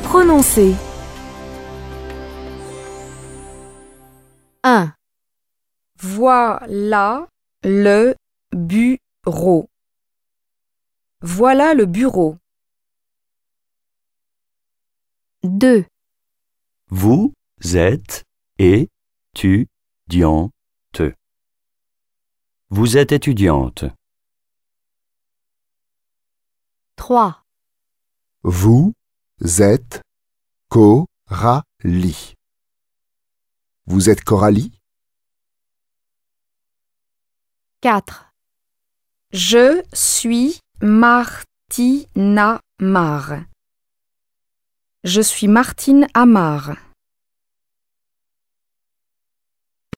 Prononcer. 1. Voilà le bureau. Voilà le bureau. 2. Vous êtes étudiante. Vous êtes étudiante. 3. Vous êtes Coralie. Vous êtes Coralie? 4. Je suis Martina Amar. Je suis Martine Amar.